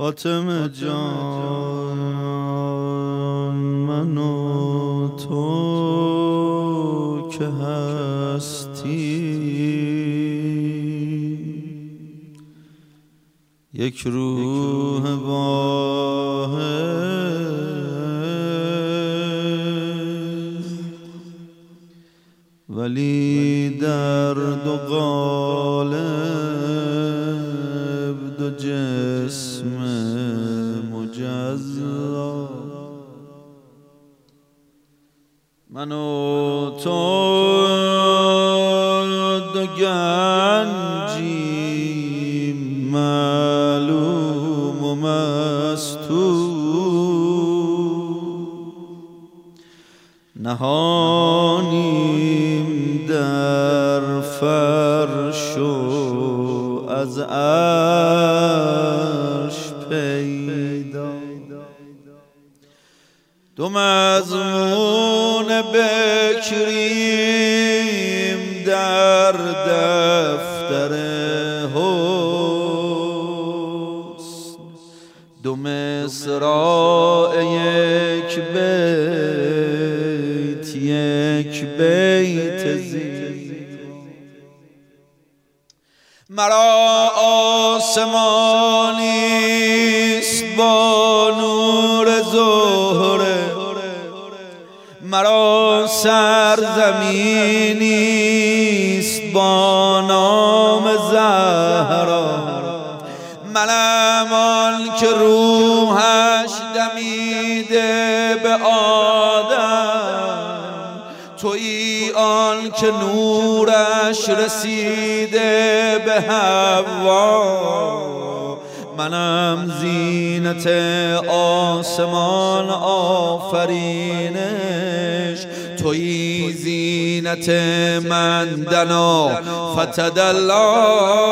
فاطمه جان، من و تو که هستی یک روح واحد، ولی در دو قالب دو جسم مجزا. من و تو دو گنجیم معلوم و مستور، نهانیم در فرش و از عرش پیدا. دو مضمون بکریم در دفتر حسن، دو مصراع یک بیت، یک بیت زیبا. مرا آسمانیست با نور زهره، مرا سرزمینیست با نام زهرا. منم آن که روحش دمیده به آدم، تویی آن که نورش رسیده به حوا. منم زینت آسمان آفرینش، تویی زینت من دنا فتدلا.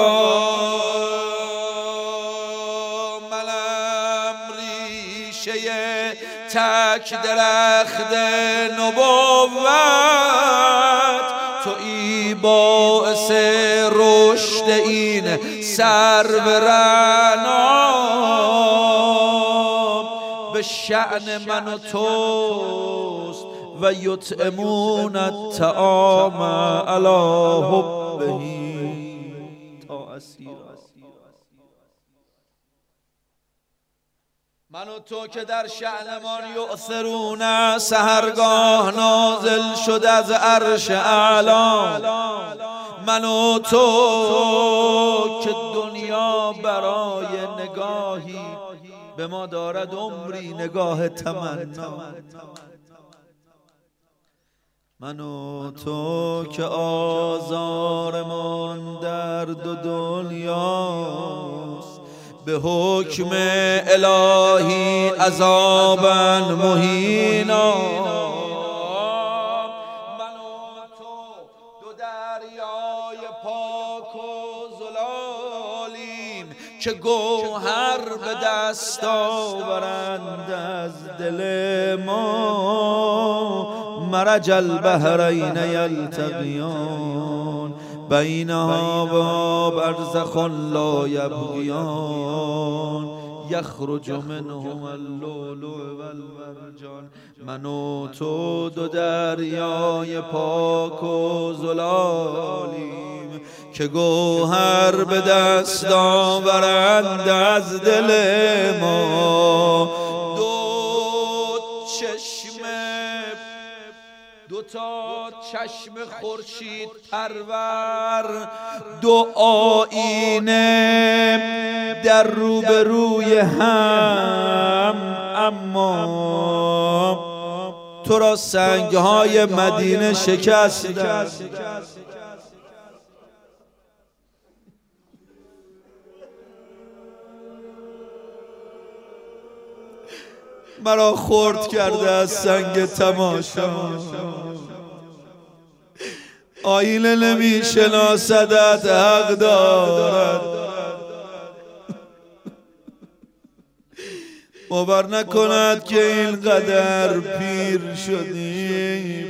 منم ریشه تک درخت نبوت، تویی باعث رشد این سرو رعنا. به شأن من و توست و یطعمون الطعام علی حبه تا اسیرا. من و تو که در شأنمان یؤثرون سحرگاه نازل شد از عرش اعلی. من و تو که دنیا برای نگاهی به ما دارد عمری نگاه تمنا. من و تو که آزارمان در دو دنیاست، به حکم الهی عذابا مهینا. من و تو دو دریای پاک و زلالیم که گوهر به دست آورند از دل ما. مرج البحرین یلتقیان بینها و برزخ لا یبغیان یخرج منهم اللؤلؤ والمرجان. من و تو دو دریای پاک و زلالیم که گوهر به دست آورند از دل ما. دو تا چشم خورشید پرور، دو آینه در روبروی هم، اما تو را سنگهای مدینه شکستند. مرا خرد کرده از سنگ تماشا. آینه نمی شناسدت حق دارد. باور نکند که اینقدر پیر شدیم